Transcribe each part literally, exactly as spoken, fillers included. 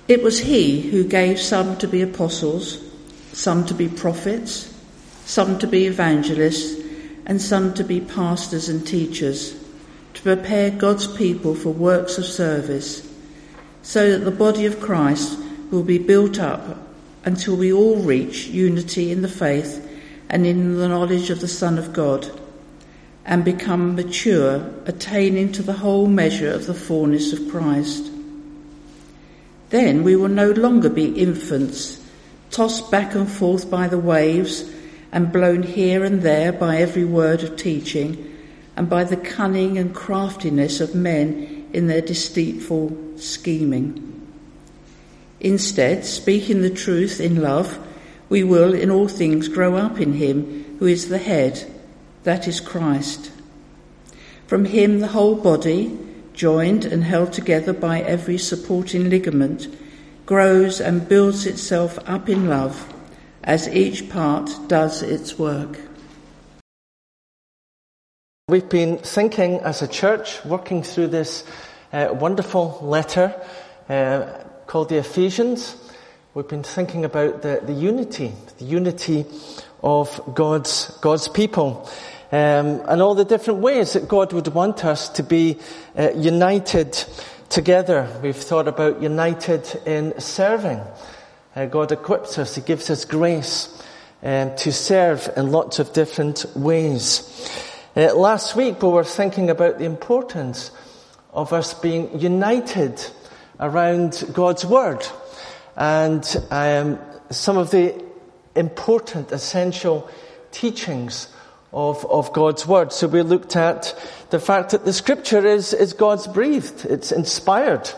It was he who gave some to be apostles, some to be prophets, some to be evangelists, and some to be pastors and teachers, to prepare God's people for works of service, so that the body of Christ will be built up until we all reach unity in the faith and in the knowledge of the Son of God, and become mature, attaining to the whole measure of the fullness of Christ. Then we will no longer be infants, tossed back and forth by the waves and blown here and there by every word of teaching and by the cunning and craftiness of men in their deceitful scheming. Instead, speaking the truth in love, we will in all things grow up in him who is the head, that is Christ. From him the whole body, joined and held together by every supporting ligament, grows and builds itself up in love as each part does its work. We've been thinking as a church, working through this uh, wonderful letter uh, called the Ephesians. We've been thinking about the, the unity, the unity of God's, God's people. Um, and all the different ways that God would want us to be uh, united together. We've thought about united in serving. Uh, God equips us, He gives us grace um, to serve in lots of different ways. Uh, last week we were thinking about the importance of us being united around God's Word and um, some of the important, essential teachings of, of God's Word. So we looked at the fact that the Scripture is, is God's breathed. It's inspired.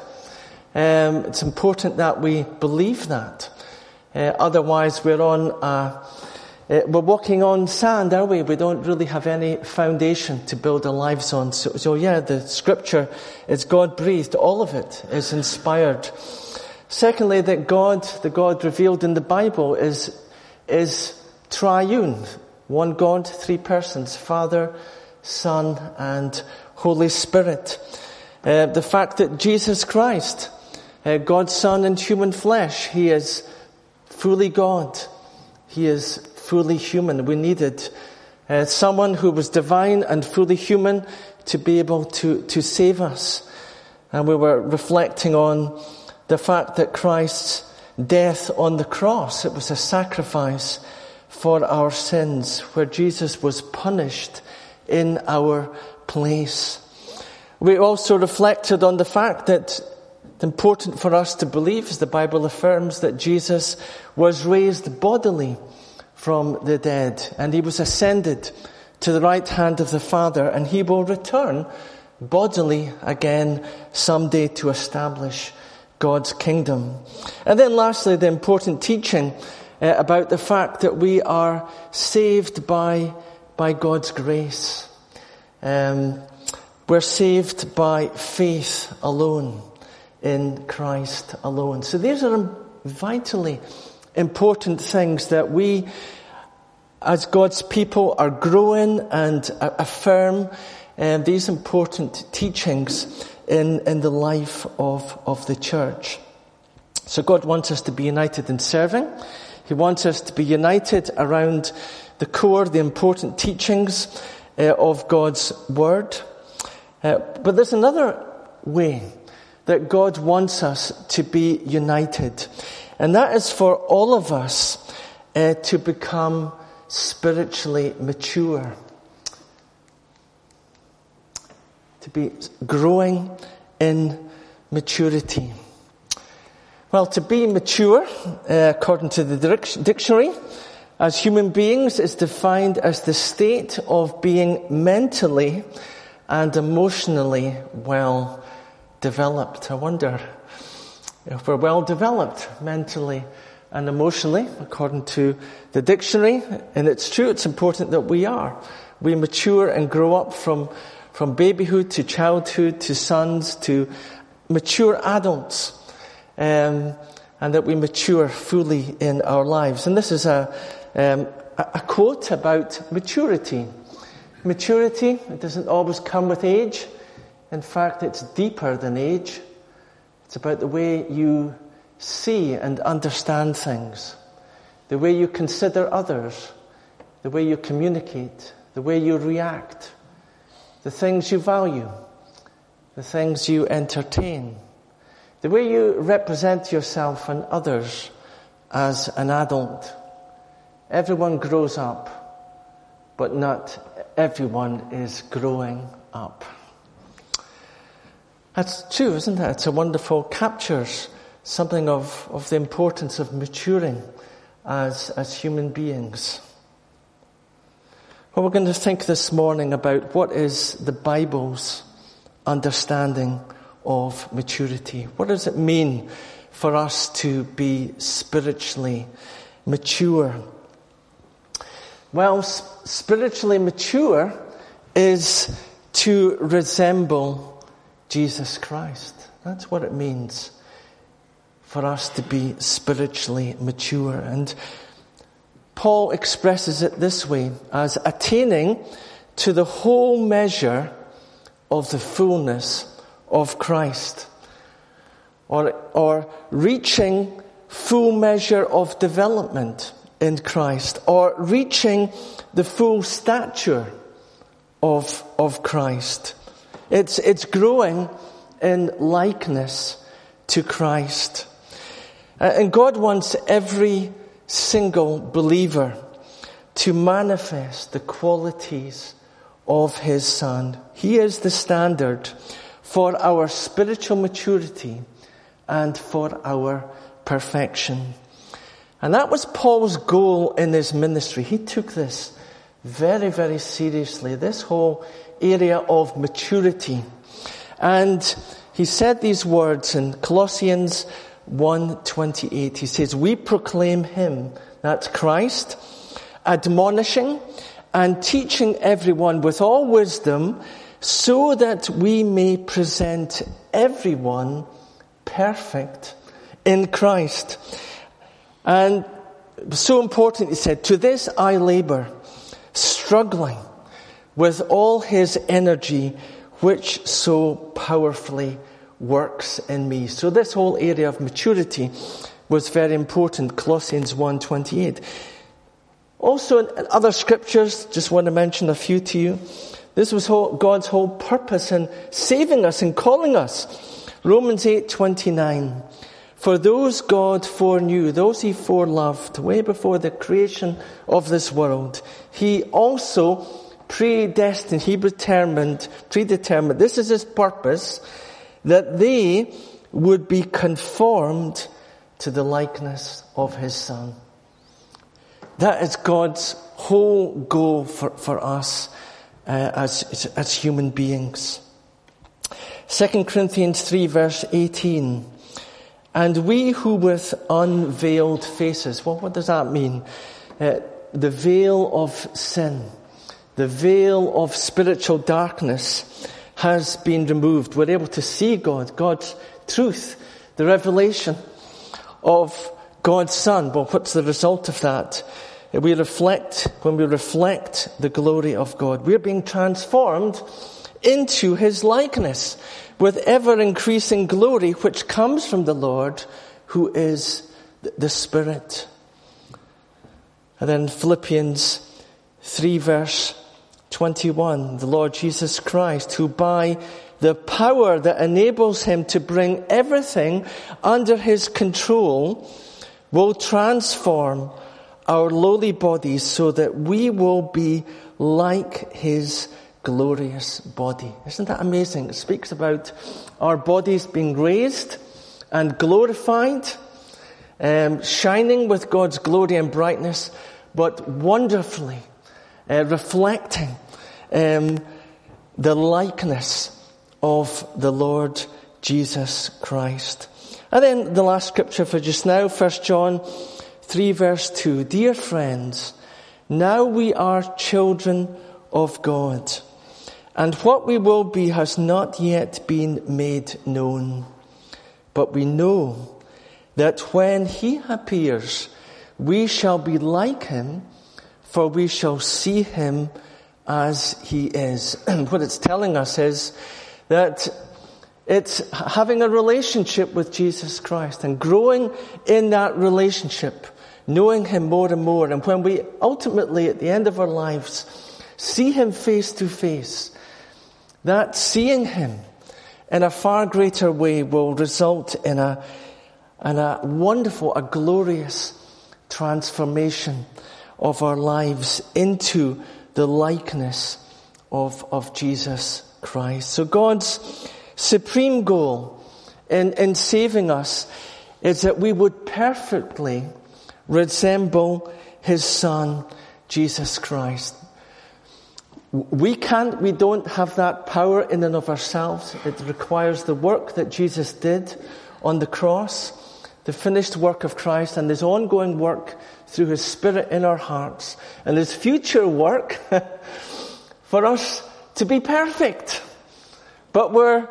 Um, it's important that we believe that. Uh, otherwise we're on, uh, uh, we're walking on sand, are we? We don't really have any foundation to build our lives on. So, so yeah, the Scripture is God breathed. All of it is inspired. Secondly, that God, the God revealed in the Bible is, is triune. One God, three persons, Father, Son, and Holy Spirit. Uh, the fact that Jesus Christ, uh, God's Son in human flesh, He is fully God. He is fully human. We needed uh, someone who was divine and fully human to be able to, to save us. And we were reflecting on the fact that Christ's death on the cross, it was a sacrifice for our sins, where Jesus was punished in our place. We also reflected on the fact that it's important for us to believe, as the Bible affirms, that Jesus was raised bodily from the dead, and He was ascended to the right hand of the Father, and He will return bodily again someday to establish God's kingdom. And then lastly, the important teaching Uh, about the fact that we are saved by by God's grace. Um, we're saved by faith alone, in Christ alone. So these are vitally important things that we, as God's people, are growing and uh, affirm um, these important teachings in, in the life of, of the church. So God wants us to be united in serving. He wants us to be united around the core, the important teachings uh, of God's Word. Uh, but there's another way that God wants us to be united. And that is for all of us uh, to become spiritually mature. To be growing in maturity. Well, to be mature, uh, according to the dictionary, as human beings is defined as the state of being mentally and emotionally well developed. I wonder if we're well developed mentally and emotionally, according to the dictionary. And it's true, it's important that we are. We mature and grow up from, from babyhood to childhood to sons to mature adults. Um, and that we mature fully in our lives. And this is a, um, a quote about maturity. Maturity, it doesn't always come with age. In fact, it's deeper than age. It's about the way you see and understand things, the way you consider others, the way you communicate, the way you react, the things you value, the things you entertain, the way you represent yourself and others as an adult. Everyone grows up, but not everyone is growing up. That's true, isn't it? It's a wonderful, captures something of, of the importance of maturing as, as human beings. Well, we're going to think this morning about what is the Bible's understanding of maturity. What does it mean for us to be spiritually mature? Well, spiritually mature is to resemble Jesus Christ. That's what it means for us to be spiritually mature. And Paul expresses it this way, as attaining to the whole measure of the fullness of Christ, or, or reaching full measure of development in Christ, or reaching the full stature of, of Christ. It's, it's growing in likeness to Christ. And God wants every single believer to manifest the qualities of His Son. He is the standard for our spiritual maturity and for our perfection. And that was Paul's goal in his ministry. He took this very, very seriously, this whole area of maturity. And he said these words in Colossians one twenty-eight. He says, "We proclaim Him," that's Christ, "admonishing and teaching everyone with all wisdom, so that we may present everyone perfect in Christ." And so important, he said, "To this I labor, struggling with all His energy, which so powerfully works in me." So this whole area of maturity was very important, Colossians one twenty-eight. Also in other scriptures, just want to mention a few to you. This was whole, God's whole purpose in saving us and calling us. Romans eight twenty-nine. "For those God foreknew, those He foreloved, way before the creation of this world, He also predestined, He determined, predetermined, this is His purpose, that they would be conformed to the likeness of His Son." That is God's whole goal for, for us uh, as, as human beings. Second Corinthians three verse eighteen. "And we who with unveiled faces," well, what does that mean? Uh, the veil of sin, the veil of spiritual darkness has been removed. We're able to see God, God's truth, the revelation of God's Son. Well, what's the result of that? We reflect, when we reflect the glory of God, we're being transformed into His likeness with ever-increasing glory, which comes from the Lord, who is the Spirit. And then Philippians three verse twenty-one, "The Lord Jesus Christ, who by the power that enables Him to bring everything under His control, will transform our lowly bodies so that we will be like His glorious body." Isn't that amazing? It speaks about our bodies being raised and glorified, um, shining with God's glory and brightness, but wonderfully uh, reflecting um, the likeness of the Lord Jesus Christ. And then the last scripture for just now, First John three verse two. "Dear friends, now we are children of God, and what we will be has not yet been made known. But we know that when He appears, we shall be like Him, for we shall see Him as He is." And what it's telling us is that It's having a relationship with Jesus Christ and growing in that relationship, knowing Him more and more. And when we ultimately, at the end of our lives, see Him face to face, that seeing Him in a far greater way will result in a, in a wonderful, a glorious transformation of our lives into the likeness of, of Jesus Christ. So God's supreme goal in, in saving us is that we would perfectly resemble His Son, Jesus Christ. We can't, we don't have that power in and of ourselves. It requires the work that Jesus did on the cross, the finished work of Christ, and His ongoing work through His Spirit in our hearts, and His future work for us to be perfect. But we're,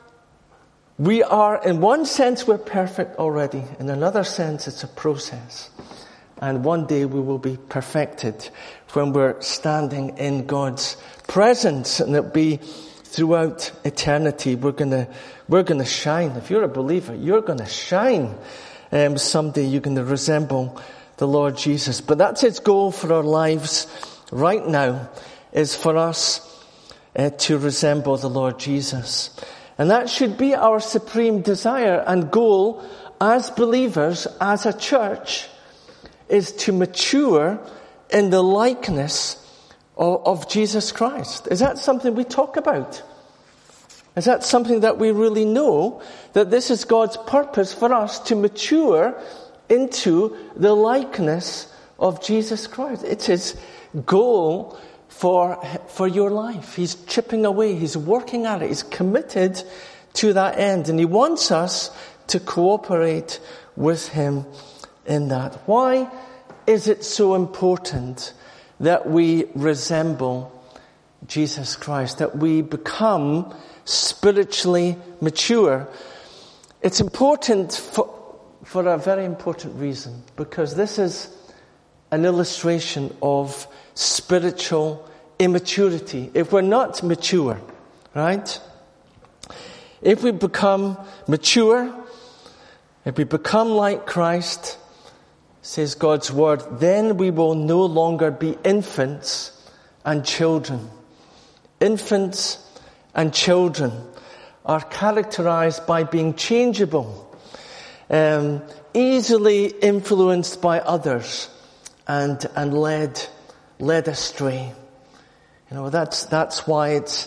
we are, in one sense, we're perfect already. In another sense, it's a process. And one day we will be perfected when we're standing in God's presence, and it'll be throughout eternity. We're gonna, we're gonna shine. If you're a believer, you're gonna shine. Um, someday you're gonna resemble the Lord Jesus. But that's His goal for our lives right now, is for us uh, to resemble the Lord Jesus. And that should be our supreme desire and goal as believers, as a church, is to mature in the likeness of, of Jesus Christ. Is that something we talk about? Is that something that we really know? That this is God's purpose for us to mature into the likeness of Jesus Christ. It's His goal for, for your life. He's chipping away. He's working at it. He's committed to that end. And He wants us to cooperate with Him in that. Why is it so important that we resemble Jesus Christ, that we become spiritually mature? It's important for, for a very important reason, because this is an illustration of spiritual immaturity. If we're not mature, right? If we become mature, if we become like Christ, says God's Word, then we will no longer be infants and children. Infants and children are characterized by being changeable, um, easily influenced by others, and and led led astray. You know, that's that's why it's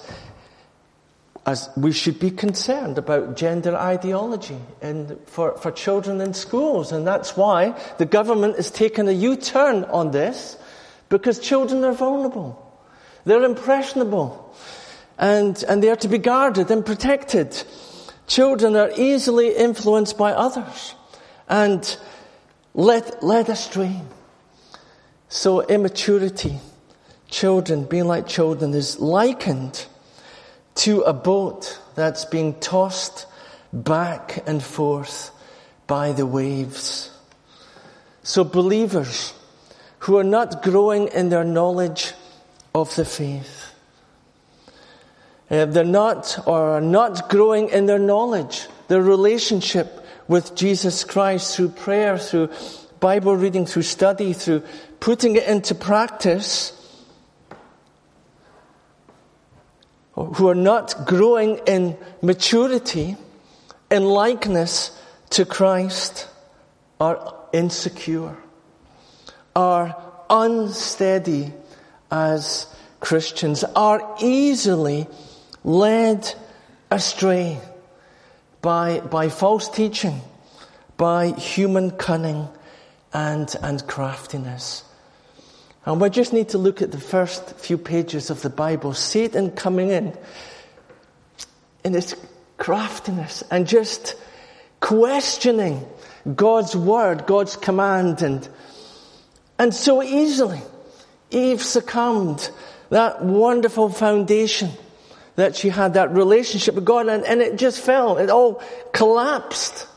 as we should be concerned about gender ideology and for, for children in schools. And that's why the government has taken a U-turn on this, because children are vulnerable. They're impressionable. And, and they are to be guarded and protected. Children are easily influenced by others and led, led astray. So immaturity, children, being like children, is likened to a boat that's being tossed back and forth by the waves. So believers who are not growing in their knowledge of the faith, uh, they're not, or are not growing in their knowledge, their relationship with Jesus Christ through prayer, through Bible reading, through study, through putting it into practice, who are not growing in maturity, in likeness to Christ, are insecure, are unsteady as Christians, are easily led astray by, by false teaching, by human cunning and, and craftiness. And we just need to look at the first few pages of the Bible. Satan coming in, in his craftiness, and just questioning God's word, God's command. And, and so easily, Eve succumbed. That wonderful foundation that she had, that relationship with God, and, and it just fell. It all collapsed.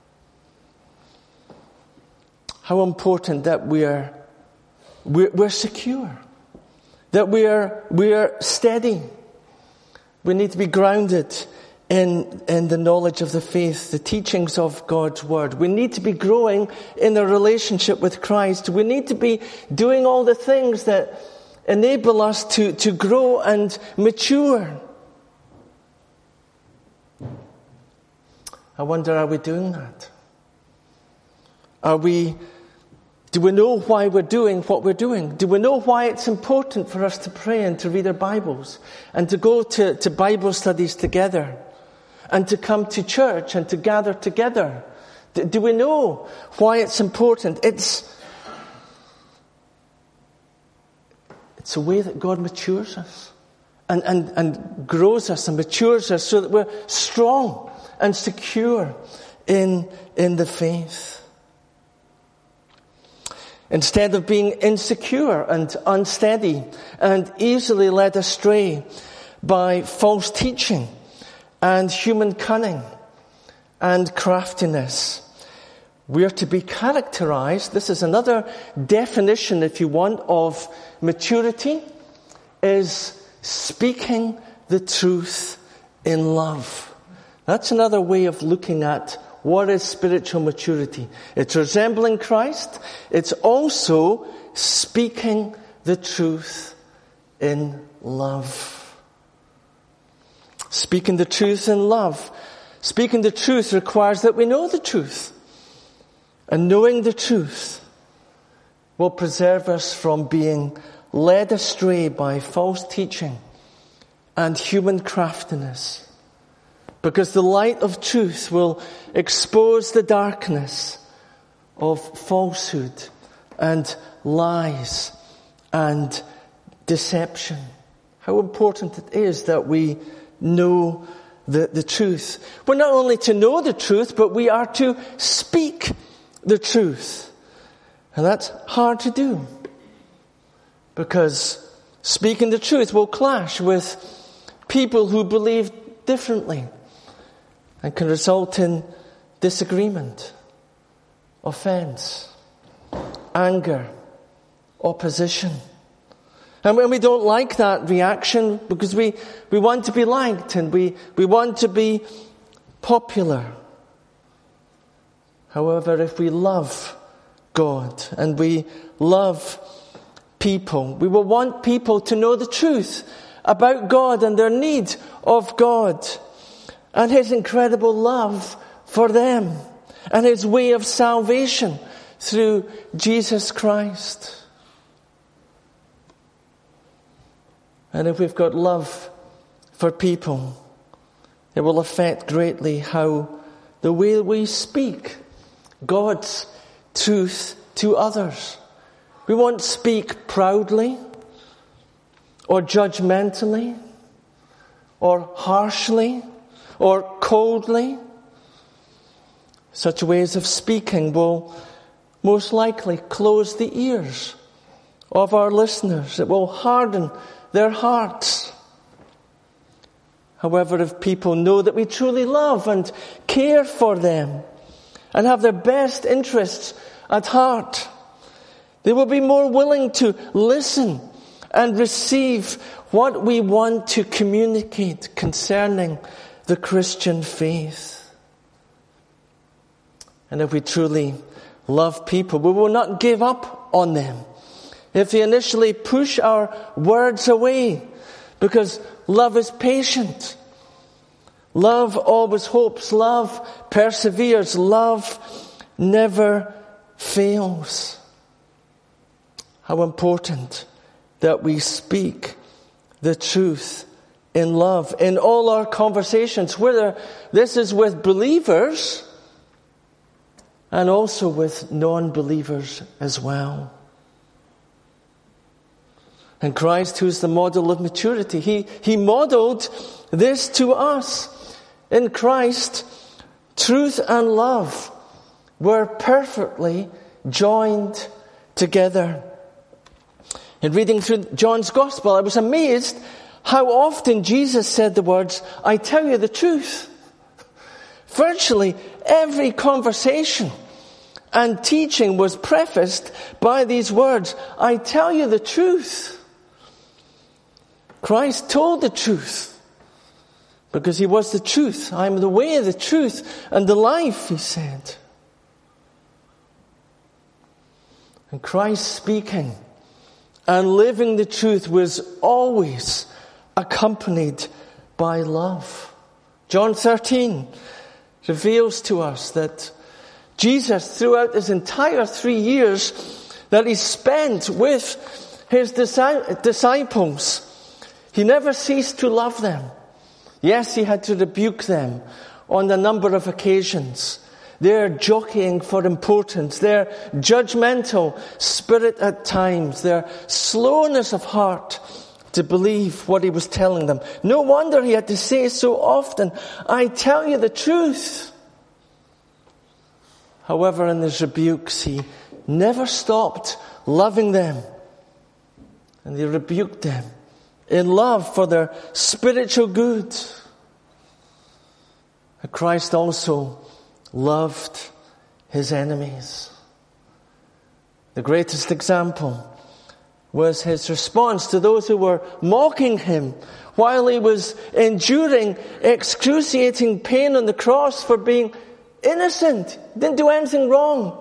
How important that we are We're, we're secure, that we are, we are steady. We need to be grounded in, in the knowledge of the faith, the teachings of God's Word. We need to be growing in a relationship with Christ. We need to be doing all the things that enable us to, to grow and mature. I wonder, are we doing that? Are we, do we know why we're doing what we're doing? Do we know why it's important for us to pray and to read our Bibles and to go to, to Bible studies together and to come to church and to gather together? Do, do we know why it's important? It's, it's a way that God matures us and, and, and grows us and matures us so that we're strong and secure in, in the faith. Instead of being insecure and unsteady and easily led astray by false teaching and human cunning and craftiness, we are to be characterized. This is another definition, if you want, of maturity, is speaking the truth in love. That's another way of looking at what is spiritual maturity. It's resembling Christ. It's also speaking the truth in love. Speaking the truth in love. Speaking the truth requires that we know the truth. And knowing the truth will preserve us from being led astray by false teaching and human craftiness. Because the light of truth will expose the darkness of falsehood and lies and deception. How important it is that we know the, the truth. We're not only to know the truth, but we are to speak the truth. And that's hard to do. Because speaking the truth will clash with people who believe differently. And can result in disagreement, offense, anger, opposition. And when we don't like that reaction, because we, we want to be liked and we, we want to be popular. However, if we love God and we love people, we will want people to know the truth about God and their need of God. And His incredible love for them. And His way of salvation through Jesus Christ. And if we've got love for people, it will affect greatly how the way we speak God's truth to others. We won't speak proudly or judgmentally or harshly or coldly. Such ways of speaking will most likely close the ears of our listeners. It will harden their hearts. However, if people know that we truly love and care for them and have their best interests at heart, they will be more willing to listen and receive what we want to communicate concerning the Christian faith. And if we truly love people, we will not give up on them if they initially push our words away, because love is patient. Love always hopes. Love perseveres. Love never fails. How important that we speak the truth in love in all our conversations, whether this is with believers and also with non-believers as well. And Christ, who is the model of maturity, he, he modeled this to us. In Christ, truth and love were perfectly joined together. In reading through John's Gospel, I was amazed how often Jesus said the words, "I tell you the truth." Virtually every conversation and teaching was prefaced by these words, "I tell you the truth." Christ told the truth. Because he was the truth. I am the way, the truth, and the life, he said. And Christ speaking and living the truth was always accompanied by love. John thirteen reveals to us that Jesus, throughout his entire three years that he spent with his disciples, he never ceased to love them. Yes, he had to rebuke them on a number of occasions. Their jockeying for importance, their judgmental spirit at times, their slowness of heart to believe what he was telling them. No wonder he had to say so often, I tell you the truth. However, in his rebukes, he never stopped loving them. And he rebuked them in love for their spiritual good. And Christ also loved his enemies. The greatest example was his response to those who were mocking him while he was enduring excruciating pain on the cross for being innocent. Didn't do anything wrong.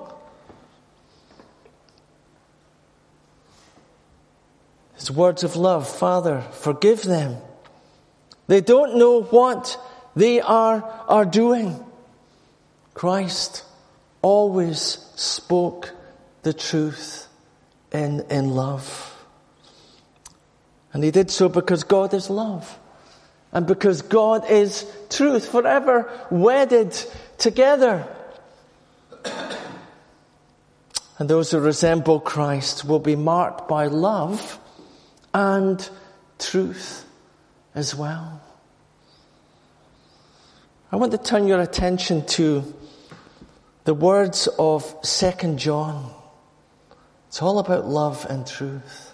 His words of love, Father, forgive them. They don't know what they are, are doing. Christ always spoke the truth in, in love. And he did so because God is love. And because God is truth, forever wedded together. And those who resemble Christ will be marked by love and truth as well. I want to turn your attention to the words of Second John. It's all about love and truth.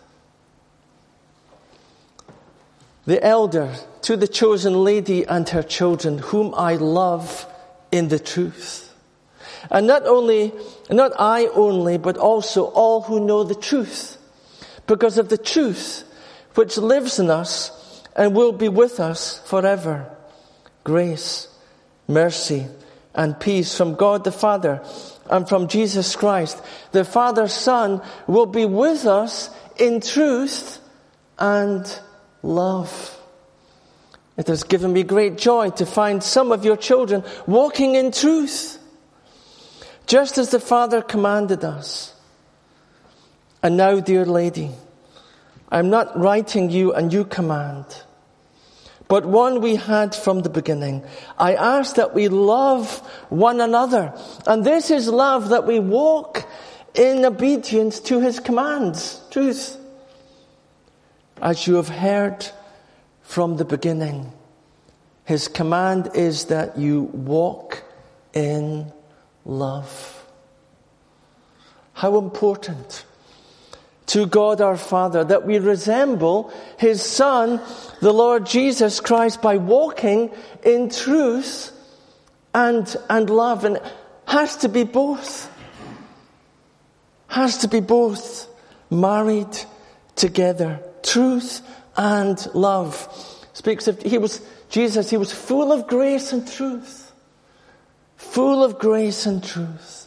The elder to the chosen lady and her children, whom I love in the truth. And not only, not I only, but also all who know the truth. Because of the truth which lives in us and will be with us forever. Grace, mercy, and peace from God the Father and from Jesus Christ, the Father's Son, will be with us in truth and love. It has given me great joy to find some of your children walking in truth, just as the Father commanded us. And now, dear lady, I'm not writing you a new command, but one we had from the beginning. I ask that we love one another. And this is love, that we walk in obedience to his commands. Truth. As you have heard from the beginning, his command is that you walk in love. How important to God our Father that we resemble his Son, the Lord Jesus Christ, by walking in truth and, and love. And it has to be both. Has to be both married together. Truth and love. Speaks of, he was, Jesus, he was full of grace and truth. Full of grace and truth.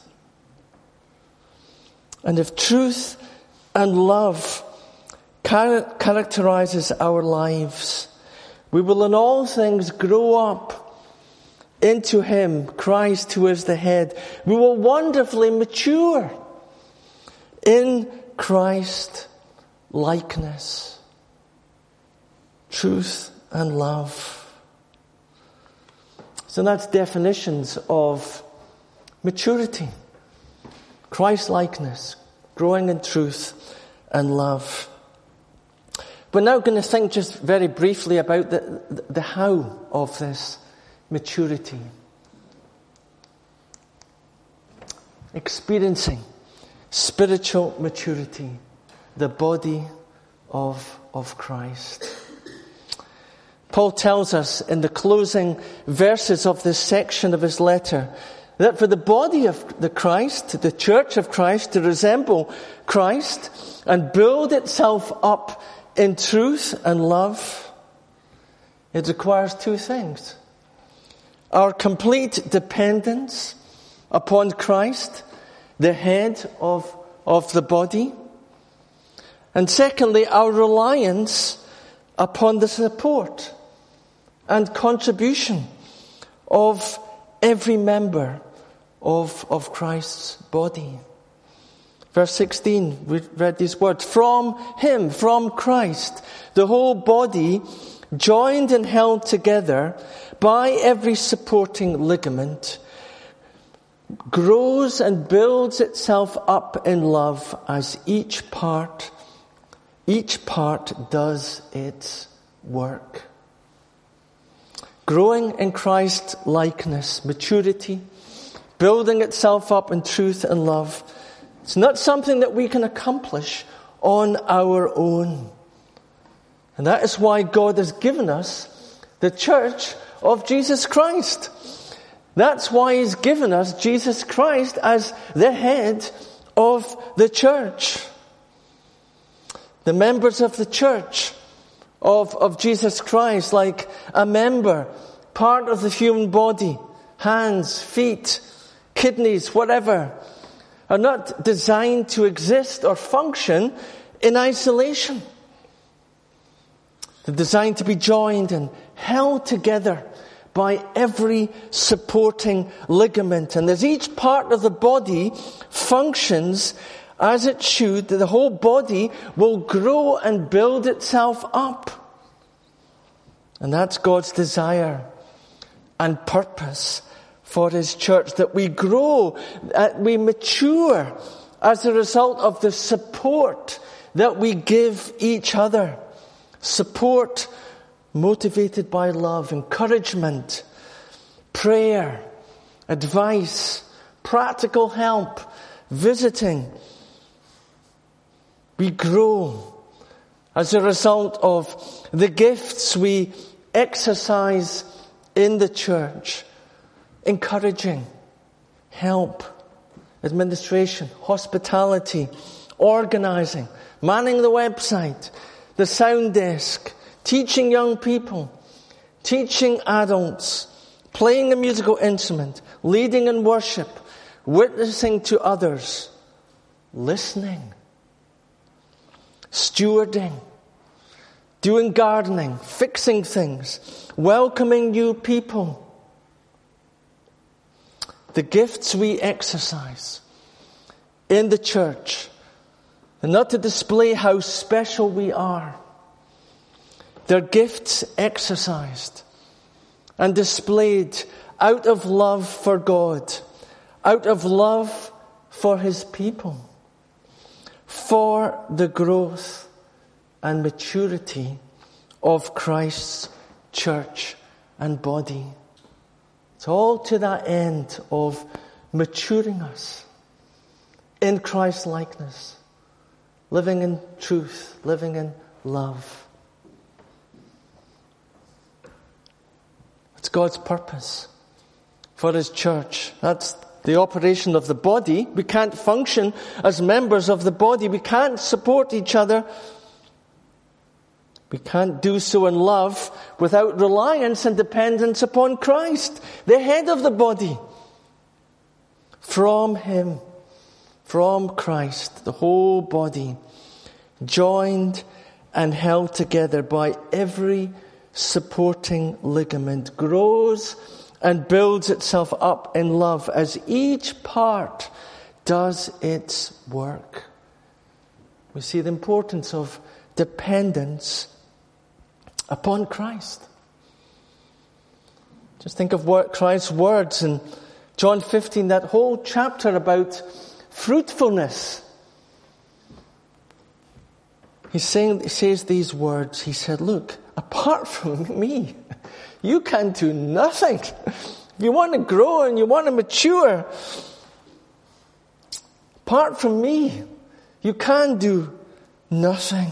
And if truth and love char- characterizes our lives, we will in all things grow up into him, Christ, who is the head. We will wonderfully mature in Christ likeness. Truth and love. So that's definitions of maturity. Christ likeness, growing in truth and love. We're now going to think just very briefly about the, the, the how of this maturity. Experiencing spiritual maturity, the body of, of Christ. Paul tells us in the closing verses of this section of his letter that for the body of the Christ, the church of Christ, to resemble Christ and build itself up in truth and love, It requires two things. Our complete dependence upon Christ, the head of, of the body. And secondly, our reliance upon the support and contribution of every member of, of Christ's body. Verse sixteen, we read these words. From Him, from Christ, the whole body, joined and held together by every supporting ligament, grows and builds itself up in love as each part, each part does its work. Growing in Christ's likeness, maturity, building itself up in truth and love. It's not something that we can accomplish on our own. And that is why God has given us the church of Jesus Christ. That's why He's given us Jesus Christ as the head of the church. The members of the church of, of Jesus Christ, like a member, part of the human body, hands, feet, kidneys, whatever, are not designed to exist or function in isolation. They're designed to be joined and held together by every supporting ligament. And as each part of the body functions as it should, the whole body will grow and build itself up. And that's God's desire and purpose for His church, that we grow, that we mature as a result of the support that we give each other. Support motivated by love, encouragement, prayer, advice, practical help, visiting. We grow as a result of the gifts we exercise in the church. Encouraging, help, administration, hospitality, organizing, manning the website, the sound desk, teaching young people, teaching adults, playing a musical instrument, leading in worship, witnessing to others, listening, stewarding, doing gardening, fixing things, welcoming new people. The gifts we exercise in the church, and not to display how special we are. They're gifts exercised and displayed out of love for God, out of love for His people, for the growth and maturity of Christ's church and body. It's all to that end of maturing us in Christ's likeness, living in truth, living in love. It's God's purpose for His church. That's the operation of the body. We can't function as members of the body. We can't support each other. We can't do so in love without reliance and dependence upon Christ, the head of the body. From Him, from Christ, the whole body, joined and held together by every supporting ligament, grows and builds itself up in love as each part does its work. We see the importance of dependence upon Christ. Just think of what Christ's words in John fifteen, that whole chapter about fruitfulness. He's saying, he says these words. He said, look, apart from me, you can do nothing. If you want to grow and you want to mature, apart from me, you can do nothing.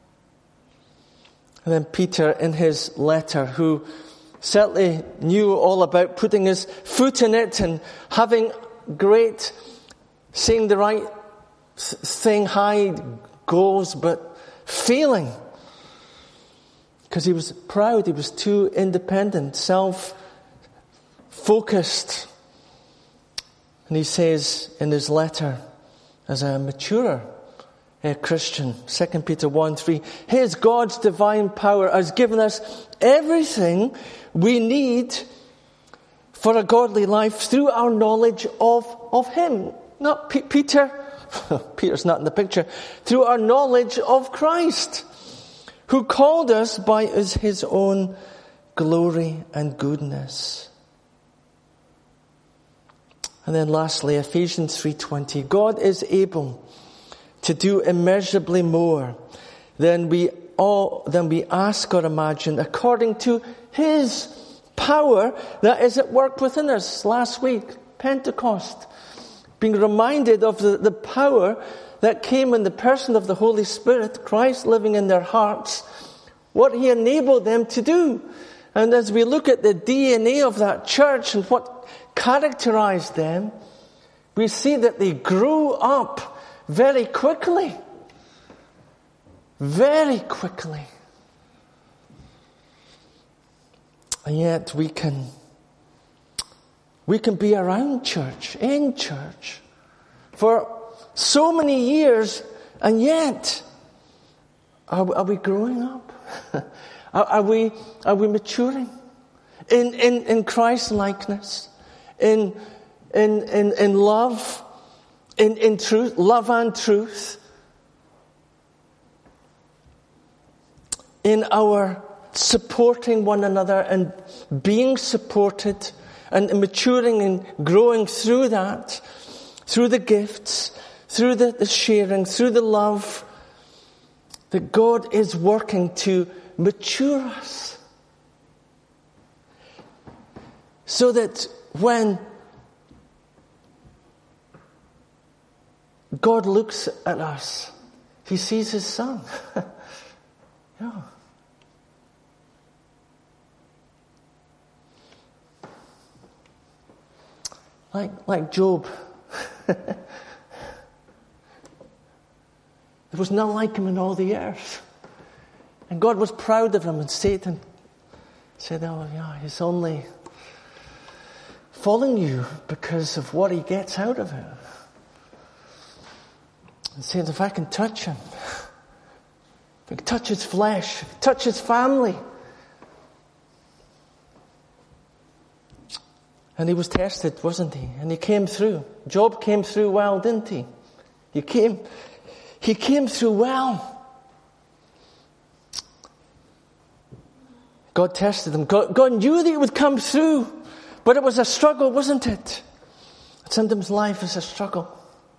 And then Peter, in his letter, who certainly knew all about putting his foot in it and having great, saying the right thing, high goals, but failing. Because he was proud, he was too independent, self-focused. And he says in his letter, as a maturer a Christian, Second Peter one three, His, God's divine power, has given us everything we need for a godly life through our knowledge of, of Him. Not P- Peter, Peter's not in the picture, through our knowledge of Christ, who called us by His own glory and goodness. And then lastly, Ephesians three twenty, God is able to do immeasurably more than we all than we ask or imagine, according to His power that is at work within us. Last week, Pentecost, being reminded of the, the power that came in the person of the Holy Spirit, Christ living in their hearts, what He enabled them to do. And as we look at the D N A of that church and what characterized them, we see that they grew up very quickly. Very quickly. And yet we can, we can be around church, in church, for so many years, and yet, are, are we growing up? are, are we are we maturing in in, in Christ's likeness, in in in in love, in in truth, love and truth, in our supporting one another and being supported and maturing and growing through that, through the gifts, through the, the sharing, through the love, that God is working to mature us. So that when God looks at us, He sees His Son. Yeah. Like, like Job. There was none like him in all the earth. And God was proud of him, and Satan said, oh yeah, he's only following you because of what he gets out of it. And said, if I can touch him, if I can touch his flesh, if I can touch his family. And he was tested, wasn't he? And he came through. Job came through well, didn't he? He came, he came through well. God tested him. God, God knew that he would come through. But it was a struggle, wasn't it? Sometimes life is a struggle.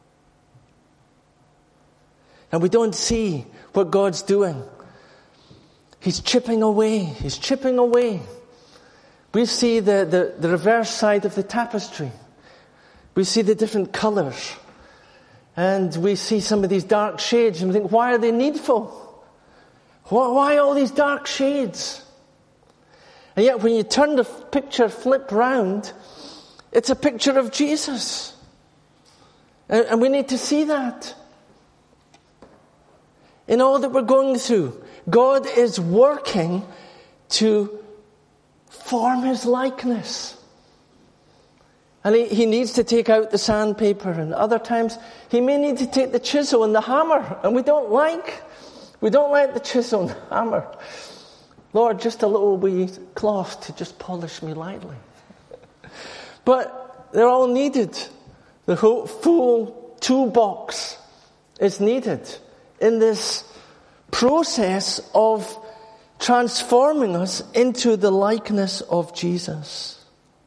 And we don't see what God's doing. He's chipping away. He's chipping away. We see the, the, the reverse side of the tapestry. We see the different colours. And we see some of these dark shades and we think, why are they needful? Why, why all these dark shades? And yet when you turn the picture, flip round, it's a picture of Jesus. And, and we need to see that. In all that we're going through, God is working to form His likeness. And he, he needs to take out the sandpaper, and other times He may need to take the chisel and the hammer, and we don't like, we don't like the chisel and the hammer. Lord, just a little wee cloth to just polish me lightly. But they're all needed. The whole full toolbox is needed in this process of transforming us into the likeness of Jesus.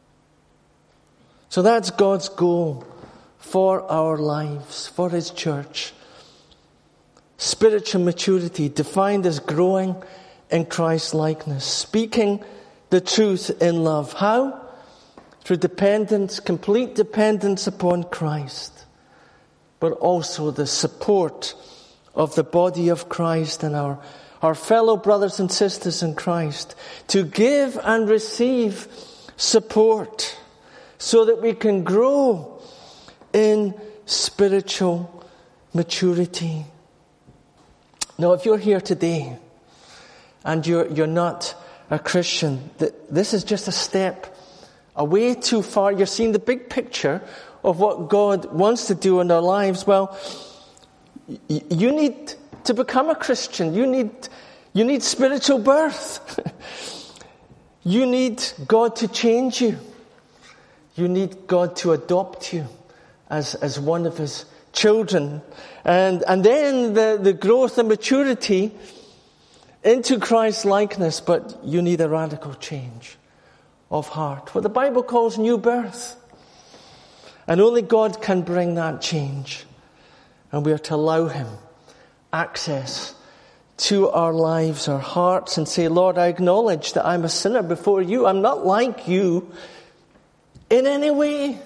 So that's God's goal for our lives, for His church. Spiritual maturity defined as growing in Christ's likeness, speaking the truth in love. How? Through dependence, complete dependence upon Christ, but also the support of the body of Christ and our Our fellow brothers and sisters in Christ, to give and receive support so that we can grow in spiritual maturity. Now, if you're here today and you're, you're not a Christian, this is just a step away too far. You're seeing the big picture of what God wants to do in our lives. Well, you need to become a Christian. You need, you need spiritual birth. You need God to change you. You need God to adopt you as, as one of His children. And, and then the, the growth and maturity into Christ's likeness, but you need a radical change of heart. What the Bible calls new birth. And only God can bring that change. And we are to allow Him access to our lives, our hearts, and say, Lord, I acknowledge that I'm a sinner before you. I'm not like you in any way.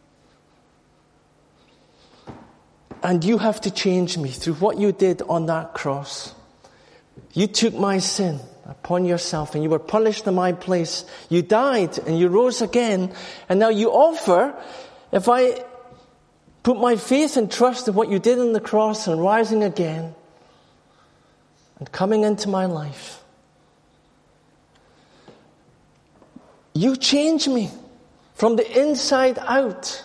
And you have to change me through what you did on that cross. You took my sin upon yourself and you were punished in my place. You died and you rose again. And now you offer, if I put my faith and trust in what you did on the cross and rising again and coming into my life, you change me from the inside out.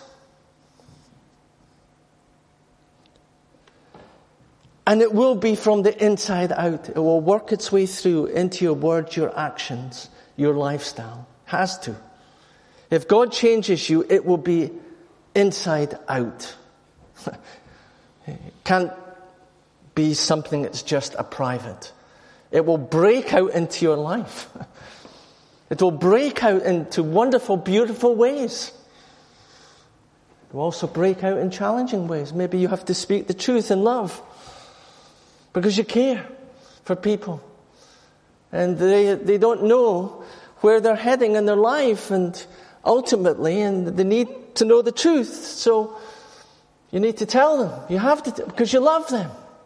And it will be from the inside out. It will work its way through into your words, your actions, your lifestyle. Has to. If God changes you, it will be inside out. It can't be something that's just a private. It will break out into your life. It will break out into wonderful, beautiful ways. It will also break out in challenging ways. Maybe you have to speak the truth in love, because you care for people. And they they don't know where they're heading in their life, and ultimately, and they need to know the truth. So you need to tell them. You have to, because you love them.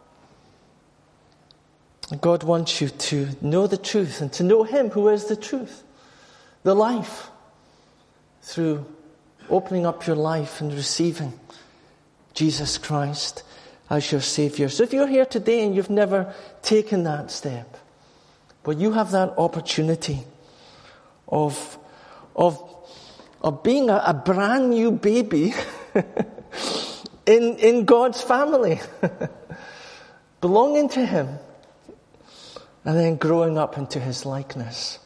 And God wants you to know the truth and to know Him who is the truth, the life, through opening up your life and receiving Jesus Christ as your Savior. So if you're here today and you've never taken that step, well, you have that opportunity of, of, of being a, a brand new baby in, in God's family, belonging to Him, and then growing up into His likeness.